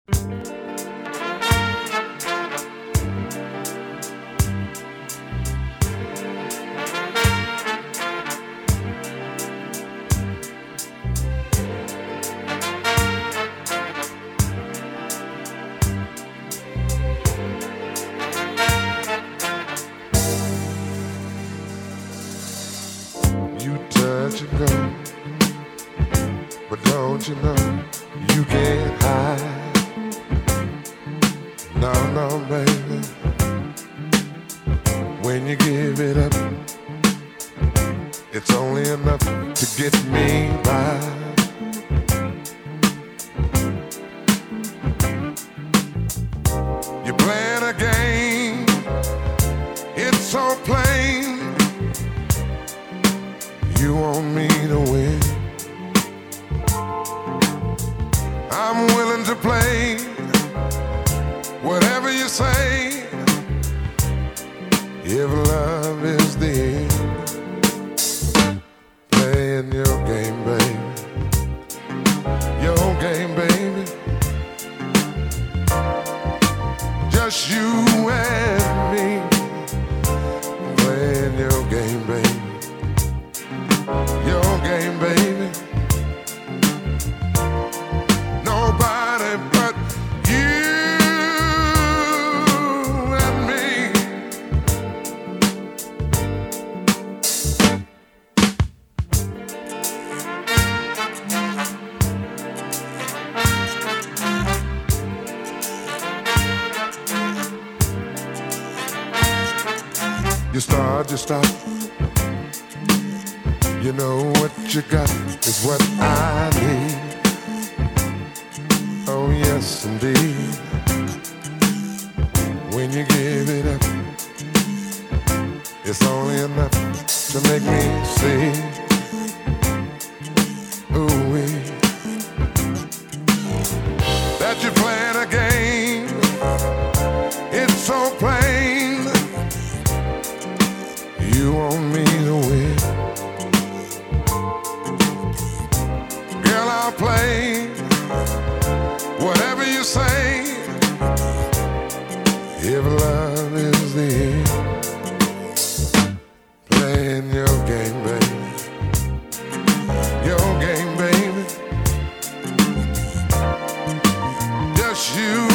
You touch and go, but don't you know you can't hide? No, no, baby. When you give it up, it's only enough to get me by. You're playing a game, it's so plain. You want me to win. I'm willing to play whatever you say, if love is the end. Playing your game, baby. Your game, baby. Just you and me. Playing your game, baby. Your game, baby. Nobody but you and me. You start, you stop. You know what you got is what I need. Oh yes, indeed. When you give it up, it's only enough to make me see. Ooh-wee. That you're playing a game, it's so plain. You want me to win. I'll play whatever you say, if love is the end. Playing your game, baby. Your game, baby. Just you